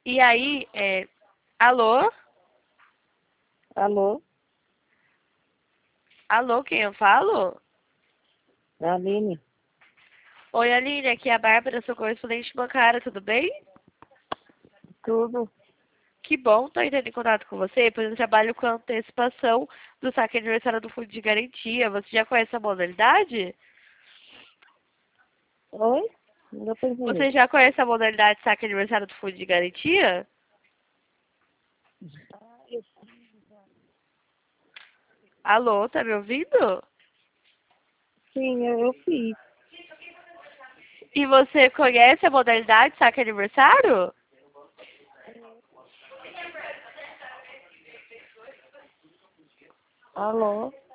E aí, alô? Alô, Alô, quem eu falo? Aline, Oi, Aline, aqui é a Bárbara, sou correspondente bancária, tudo bem? tudo? Que bom, tô entrando em contato com você, pois eu trabalho com a antecipação do saque aniversário do Fundo de Garantia. Você já conhece a modalidade? Oi? Não deu pra entender. Você já conhece a modalidade de saque aniversário do Fundo de Garantia? Alô, tá me ouvindo? Sim, eu fiz. E você conhece a modalidade de saque aniversário? Alô?